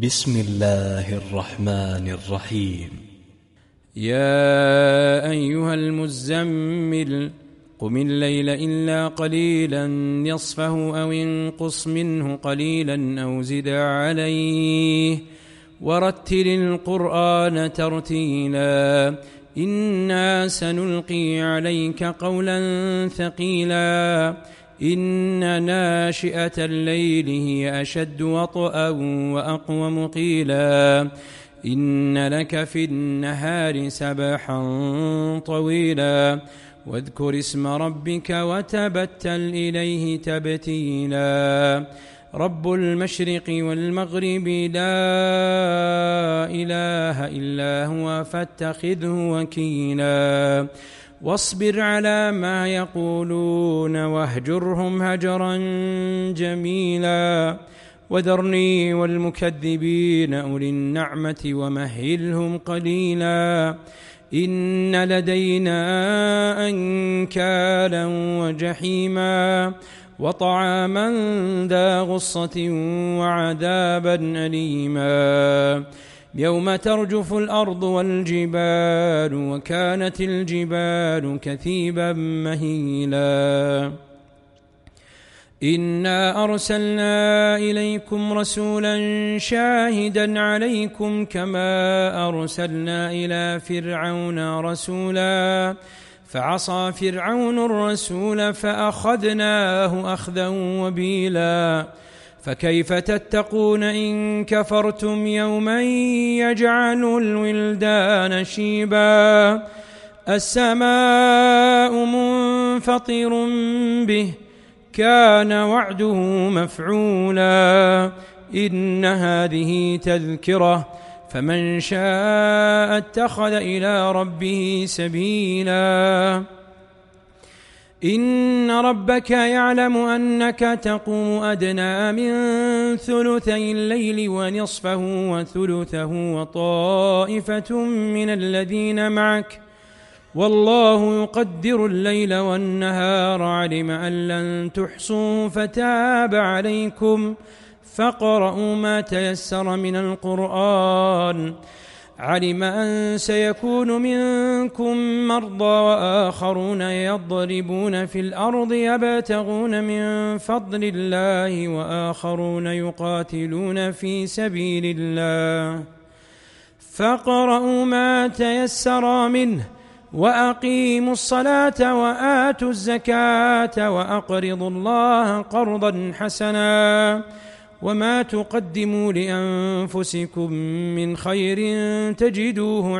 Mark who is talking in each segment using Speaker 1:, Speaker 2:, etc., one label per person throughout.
Speaker 1: بسم الله الرحمن الرحيم.
Speaker 2: يا أيها المزمل قم الليل إلا قليلا نصفه أو انقص منه قليلا أو زد عليه ورتل القرآن ترتيلا إنا سنلقي عليك قولا ثقيلا إن ناشئة الليل هي أشد وطئا وأقوم قيلا إن لك في النهار سبحا طويلا واذكر اسم ربك وتبتل إليه تبتيلا رب المشرق والمغرب لا إله إلا هو فاتخذه وكيلا واصبر على ما يقولون واهجرهم هجرا جميلا وذرني والمكذبين أولي النعمة ومهلهم قليلا إن لدينا أنكالا وجحيما وطعاما ذا غصة وعذابا أليما يوم ترجف الأرض والجبال وكانت الجبال كثيبا مهيلا إنا أرسلنا إليكم رسولا شاهدا عليكم كما أرسلنا إلى فرعون رسولا فعصى فرعون الرسول فأخذناه أخذا وبيلا فكيف تتقون إن كفرتم يوما يجعل الولدان شيبا السماء منفطر به كان وعده مفعولا إن هذه تذكرة فمن شاء اتخذ إلى ربه سبيلا إن ربك يعلم أنك تقوم أدنى من ثلثي الليل ونصفه وثلثه وطائفة من الذين معك والله يقدر الليل والنهار علم أن لن تحصوا فتاب عليكم فاقرؤوا ما تيسر من القرآن علم أن سيكون منكم مرضى وآخرون يضربون في الأرض يبتغون من فضل الله وآخرون يقاتلون في سبيل الله فاقرؤوا ما تيسر منه وأقيموا الصلاة وآتوا الزكاة وأقرضوا الله قرضا حسنا وما تقدموا لأنفسكم من خير تجدوه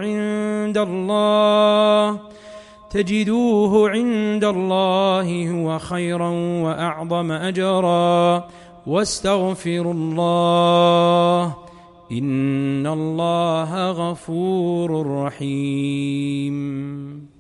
Speaker 2: عند الله هو خيرا وأعظم أجرا واستغفروا الله إن الله غفور رحيم.